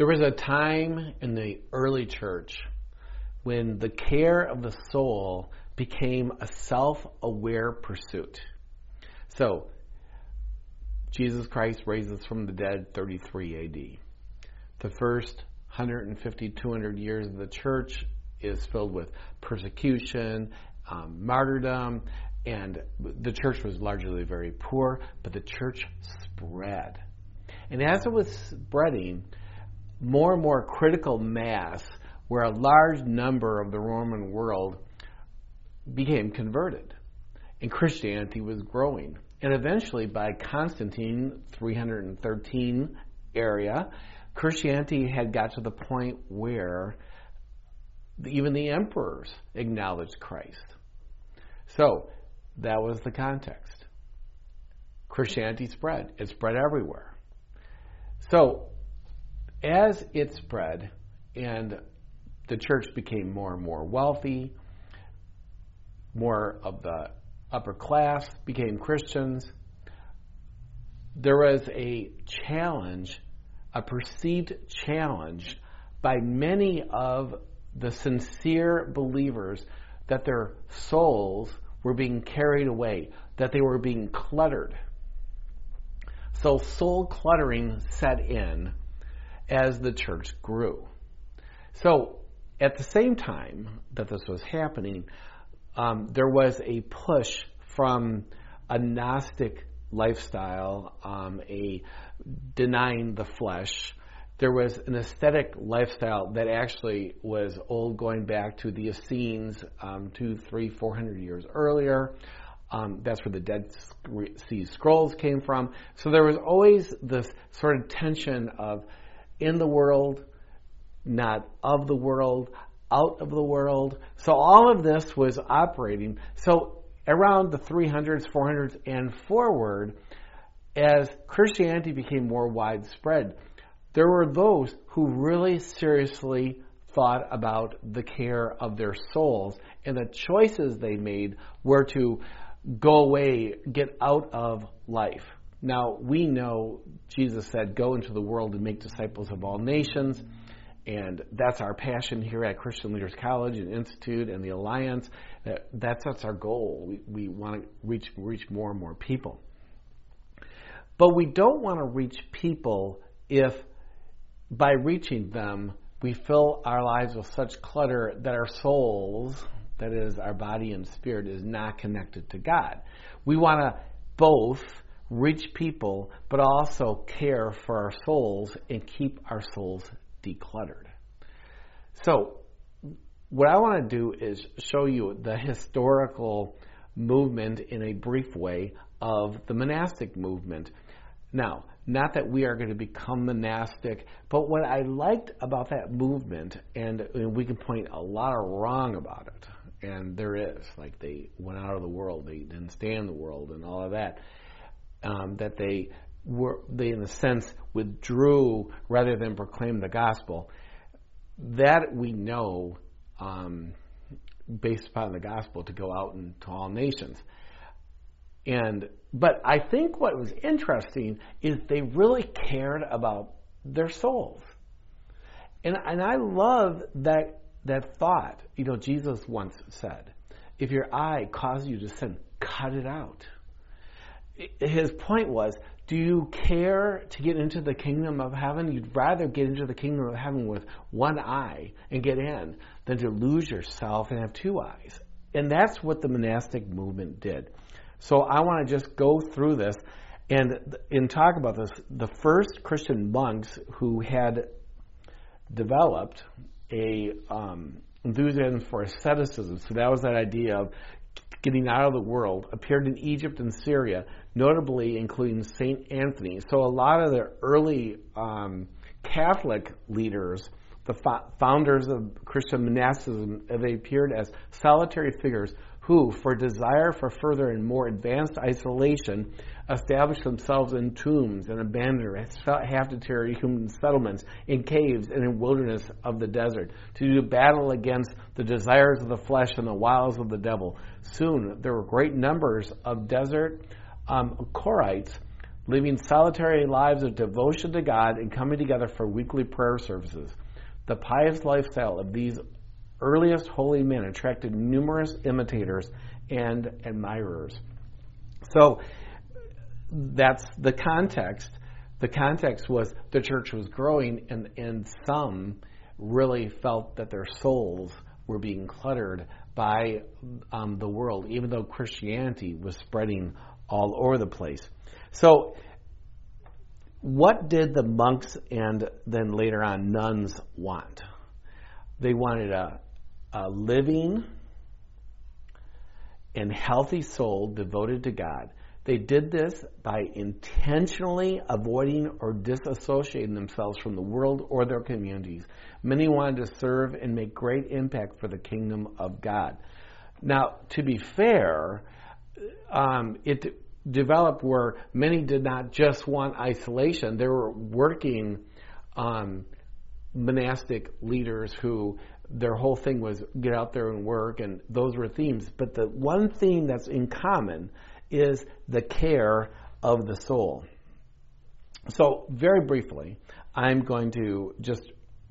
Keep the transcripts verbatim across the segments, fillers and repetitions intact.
There was a time in the early church when the care of the soul became a self-aware pursuit. So, Jesus Christ raises from the dead thirty-three A D. The first one hundred fifty, two hundred years of the church is filled with persecution, um, martyrdom, and the church was largely very poor, but the church spread. And as it was spreading, more and more critical mass, where a large number of the Roman world became converted, and Christianity was growing. And eventually, by Constantine, three hundred thirteen area, Christianity had got to the point where even the emperors acknowledged Christ. So, that was the context. Christianity spread. It spread everywhere. So, as it spread and the church became more and more wealthy, more of the upper class became Christians, there was a challenge, a perceived challenge by many of the sincere believers that their souls were being carried away, that they were being cluttered. So soul cluttering set in as the church grew. So at the same time that this was happening, um, there was a push from a Gnostic lifestyle, um, a denying the flesh. There was an ascetic lifestyle that actually was old, going back to the Essenes, um, two, three, four hundred years earlier. Um, that's where the Dead Sea Scrolls came from. So there was always this sort of tension of in the world, not of the world, out of the world. So all of this was operating. So around the three hundreds, four hundreds, and forward, as Christianity became more widespread, there were those who really seriously thought about the care of their souls, and the choices they made were to go away, get out of life. Now, we know Jesus said, go into the world and make disciples of all nations, and that's our passion here at Christian Leaders College and Institute and the Alliance. That's, that's our goal. We, we want to reach, reach more and more people. But we don't want to reach people if by reaching them, we fill our lives with such clutter that our souls, that is, our body and spirit, is not connected to God. We want to both reach people, but also care for our souls and keep our souls decluttered. So, what I want to do is show you the historical movement in a brief way of the monastic movement. Now, not that we are going to become monastic, but what I liked about that movement, and, and we can point a lot of wrong about it, and there is, like they went out of the world, they didn't stay in the world, and all of that, um, that they were, they in a sense withdrew rather than proclaim the gospel. That we know, um, based upon the gospel, to go out into all nations. And but I think what was interesting is they really cared about their souls. And and I love that that thought. You know, Jesus once said, if your eye causes you to sin, cut it out. His point was, do you care to get into the kingdom of heaven? You'd rather get into the kingdom of heaven with one eye and get in than to lose yourself and have two eyes. And that's what the monastic movement did. So I want to just go through this and, and talk about this. The first Christian monks who had developed a um, enthusiasm for asceticism, so that was that idea of getting out of the world, appeared in Egypt and Syria, notably including Saint Anthony. So a lot of the early um, Catholic leaders, the fo- founders of Christian monasticism, they appeared as solitary figures who, for desire for further and more advanced isolation, established themselves in tombs and abandoned half-deteriorated human settlements, in caves and in wilderness of the desert, to do battle against the desires of the flesh and the wiles of the devil. Soon there were great numbers of desert um, Korites living solitary lives of devotion to God and coming together for weekly prayer services. The pious lifestyle of these earliest holy men attracted numerous imitators and admirers. So that's the context. The context was the church was growing, and, and some really felt that their souls were being cluttered by um, the world, even though Christianity was spreading all over the place. So what did the monks and then later on nuns want? They wanted a, a living and healthy soul devoted to God. They did this by intentionally avoiding or disassociating themselves from the world or their communities. Many wanted to serve and make great impact for the kingdom of God. Now, to be fair, um, it developed where many did not just want isolation. There were working um, monastic leaders who their whole thing was get out there and work, and those were themes. But the one theme that's in common is the care of the soul. So very briefly, I'm going to just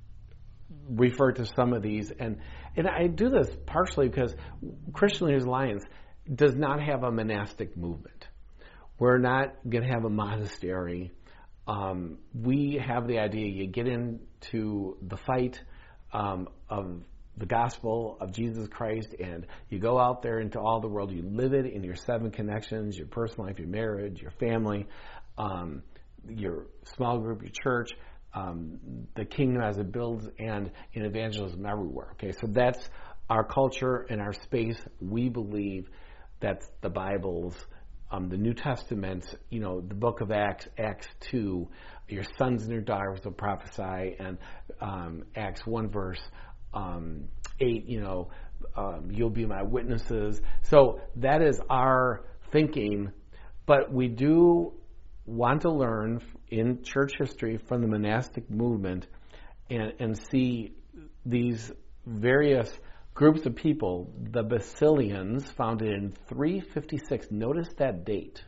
refer to some of these. And, and I do this partially because Christian Leaders Alliance does not have a monastic movement. We're not going to have a monastery. Um, we have the idea you get into the fight um, of the gospel of Jesus Christ, and you go out there into all the world. You live it in your seven connections, your personal life, your marriage, your family, um, your small group, your church, um, the kingdom as it builds, and in evangelism everywhere. Okay, so that's our culture and our space. We believe that's the Bible's, um, the New Testament, you know, the book of Acts, Acts two, your sons and your daughters will prophesy, and um, Acts one verse Um, eight, you know, um, you'll be my witnesses. So that is our thinking, but we do want to learn in church history from the monastic movement and, and see these various groups of people. The Basilians, founded in three fifty-six, notice that date.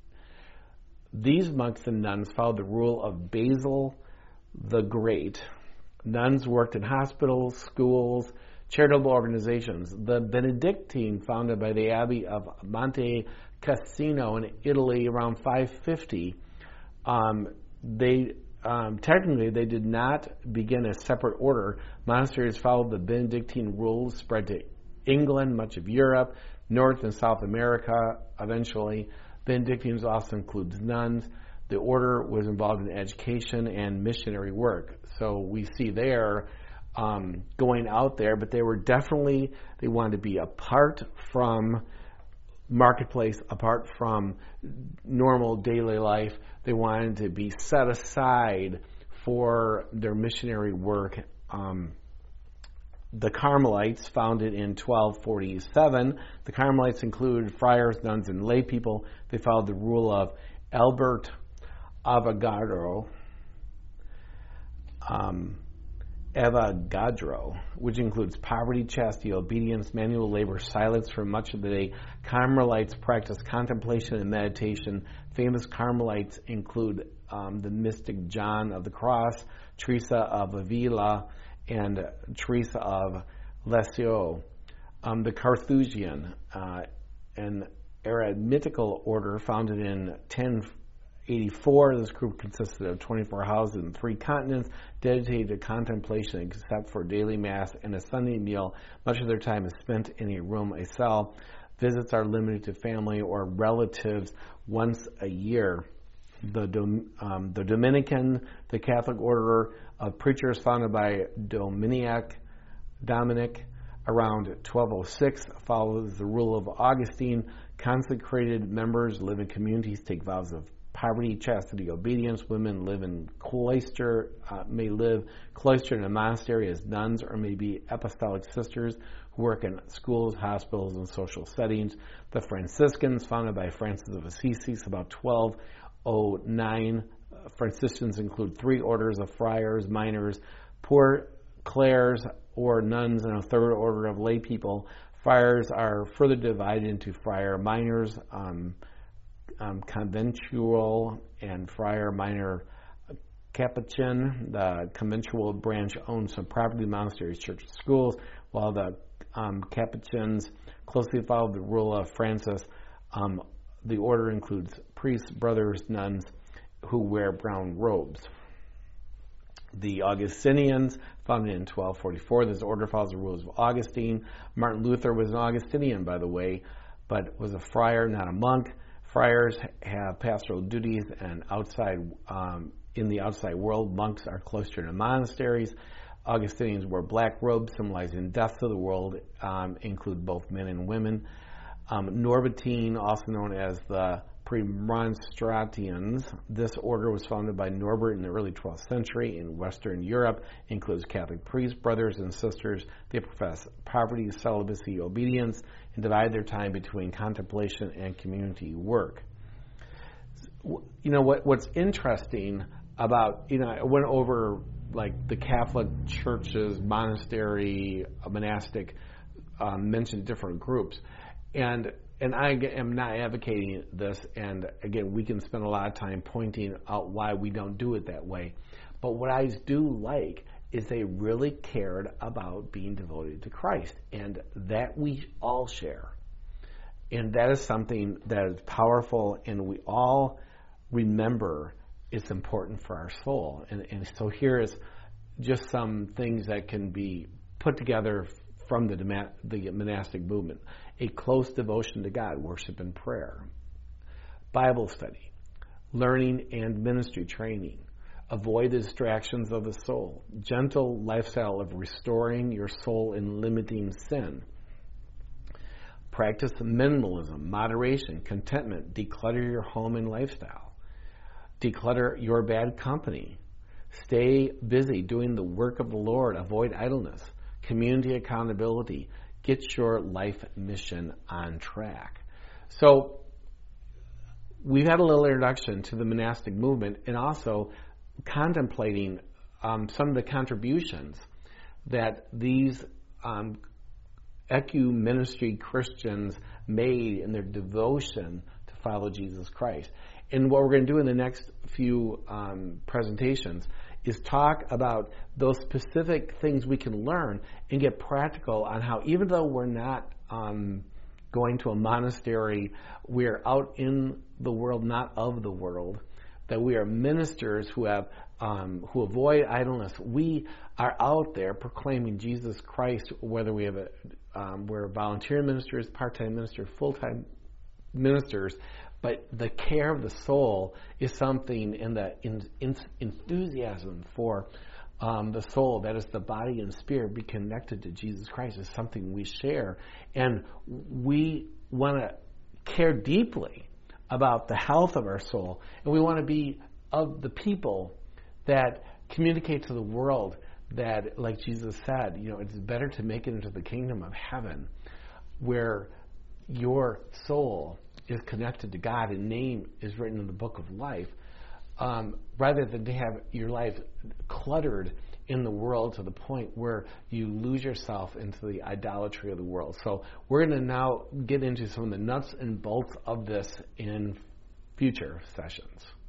These monks and nuns followed the rule of Basil the Great. Nuns worked in hospitals, schools, charitable organizations. The Benedictine, founded by the Abbey of Monte Cassino in Italy around five fifty, um, they um, technically they did not begin a separate order. Monasteries followed the Benedictine rules, spread to England, much of Europe, North and South America eventually. Benedictines also includes nuns. The order was involved in education and missionary work. So we see there um, going out there, but they were definitely, they wanted to be apart from marketplace, apart from normal daily life. They wanted to be set aside for their missionary work. Um, the Carmelites, founded in twelve forty-seven, the Carmelites included friars, nuns, and lay people. They followed the rule of Albert Avogadro, um, Avogadro, which includes poverty, chastity, obedience, manual labor, silence for much of the day. Carmelites practice contemplation and meditation. Famous Carmelites include um, the mystic John of the Cross, Teresa of Avila, and Teresa of Lisieux. Um, the Carthusian, uh, an eremitical order founded in ten eighty-four. This group consisted of twenty-four houses in three continents, dedicated to contemplation except for daily mass and a Sunday meal. Much of their time is spent in a room, a cell. Visits are limited to family or relatives once a year. The, Dom, um, the Dominican, the Catholic order of preachers founded by Dominic, Dominic around twelve oh six, follows the rule of Augustine. Consecrated members live in communities, take vows of poverty, chastity, obedience. Women live in cloister, uh, may live cloistered in a monastery as nuns, or may be apostolic sisters who work in schools, hospitals, and social settings. The Franciscans, founded by Francis of Assisi about twelve oh nine. Uh, Franciscans include three orders of friars, minors, poor clares, or nuns, and a third order of lay people. Friars are further divided into friar minors, um, um, conventual and friar minor Capuchin. The conventual branch owned some property, monasteries, churches, schools, while the um, Capuchins closely followed the rule of Francis. Um, the order includes priests, brothers, nuns who wear brown robes. The Augustinians, founded in twelve forty-four, this order follows the rules of Augustine. Martin Luther was an Augustinian, by the way, but was a friar, not a monk. Friars have pastoral duties and outside um, in the outside world. Monks are cloistered in monasteries. Augustinians wear black robes, symbolizing death to the world, um, include both men and women. Um, Norbertine, also known as the Premonstratians, this order was founded by Norbert in the early twelfth century in Western Europe, includes Catholic priests, brothers and sisters. They profess poverty, celibacy, obedience, and divide their time between contemplation and community work. You know, what, what's interesting about, you know, I went over like the Catholic churches, monastery, monastic, um, mentioned different groups. And and I am not advocating this, and again, we can spend a lot of time pointing out why we don't do it that way. But what I do like is they really cared about being devoted to Christ, and that we all share. And that is something that is powerful, and we all remember it's important for our soul. And, and so here is just some things that can be put together from the, the monastic movement. A close devotion to God, worship and prayer. Bible study, learning and ministry training. Avoid the distractions of the soul. Gentle lifestyle of restoring your soul and limiting sin. Practice minimalism, moderation, contentment. Declutter your home and lifestyle. Declutter your bad company. Stay busy doing the work of the Lord. Avoid idleness. Community accountability. Get your life mission on track. So we've had a little introduction to the monastic movement and also contemplating um, some of the contributions that these um, ecuministry Christians made in their devotion to follow Jesus Christ. And what we're going to do in the next few um, presentations is talk about those specific things we can learn and get practical on how, even though we're not um, going to a monastery, we're out in the world, not of the world, that we are ministers who have um, who avoid idleness. We are out there proclaiming Jesus Christ, whether we have a um, we're volunteer ministers, part-time ministers, full-time ministers. But the care of the soul is something in the in, in, enthusiasm for um, the soul, that is the body and spirit, be connected to Jesus Christ, is something we share. And we want to care deeply about the health of our soul. And we want to be of the people that communicate to the world that, like Jesus said, you know, it's better to make it into the kingdom of heaven where your soul is connected to God and name is written in the book of life, um, rather than to have your life cluttered in the world to the point where you lose yourself into the idolatry of the world. So we're going to now get into some of the nuts and bolts of this in future sessions.